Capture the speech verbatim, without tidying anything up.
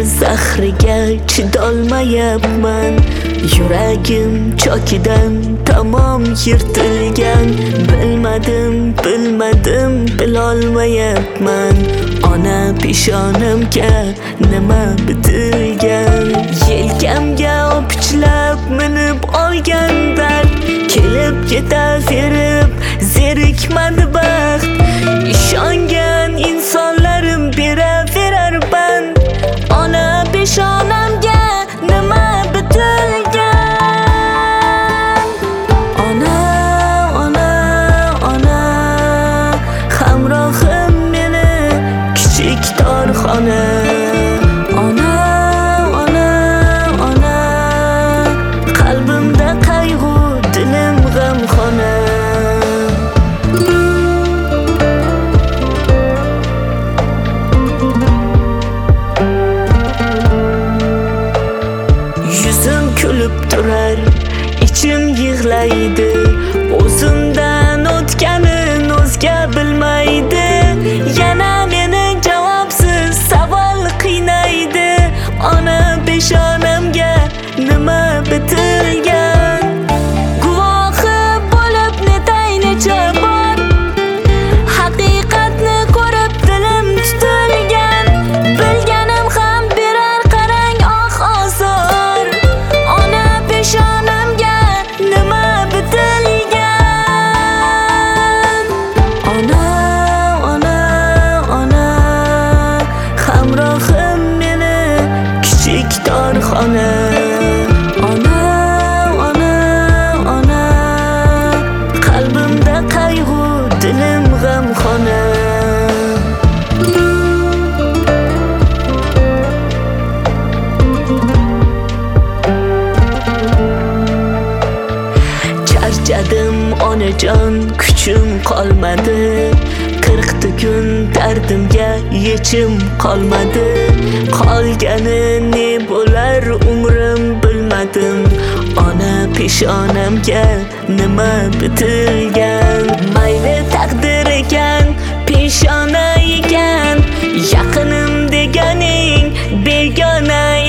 zahriga chidolmayapman. Yuragim chokidan tamom yirtilgan. Bilmadim, bilmadim, bilolmayapman. Ona peshonamga nima bitilgan? Yelkamga opichlab minib olgan dard, kelib ketaverib zerikmadi baxt. Ishongan insonlarim beraverar band. Ona peshonamga nima bitilgan? Ona, ona, ona, hamrohim meni kichik torxona. Ona, ona, ona, qalbimda qayg'u, dilim g'amxona. Yuzim kulib turar, ichim yig'laydi. O'zimdan o'tganin o'zga bilmaydi. Yana meni javobsiz savol qiynaydi. Ona peshonamga nima bitilgan? Guvohi bo'lib netay necha bor, haqiqatni ko'rib dilim tutilgan. Bilganim ham berar qarang oh ozor. Ona peshonamga nima bitilgan? Ona, ona, ona, hamrohim meni kichik torxona. Ona, ona, ona, qalbimda qayg'u, dilim g'amxona. Charchadim onajon, kuchim qolmadi. Qirqta kun dardimga yechim qolmadi. Qolgani ne bo'lar umrim bilmadim. Ona peshonamga nima bitilgan? Mayli taqdir ekan, peshona ekan. Yaqinim deganing begona